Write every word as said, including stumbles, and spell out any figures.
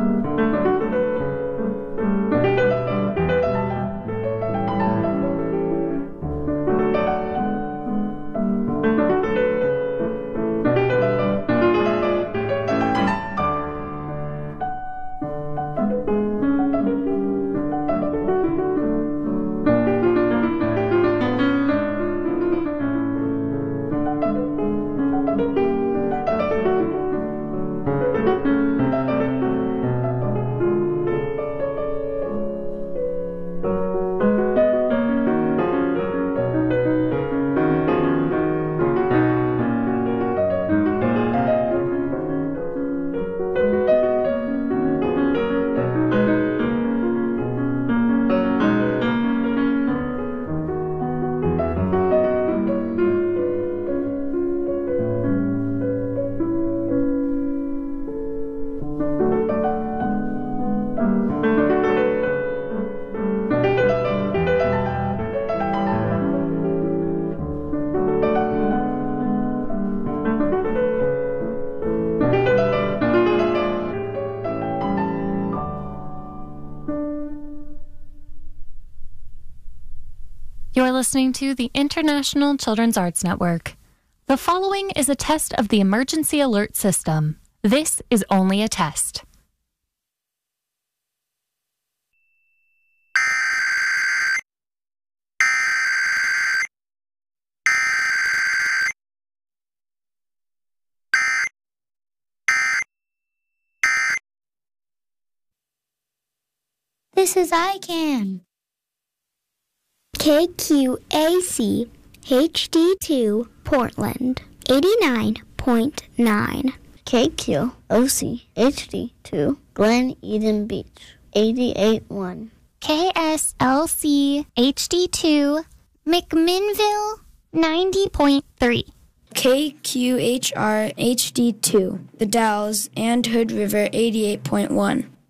You're listening to the International Children's Arts Network. The following is a test of the emergency alert system. This is only a test. This is I CAN. K Q A C H D two Portland eighty-nine point nine. K Q O C H D two Glen Eden Beach eighty-eight point one. K S L C H D two McMinnville ninety point three. K Q H R H D two The Dalles and Hood River eighty-eight point one.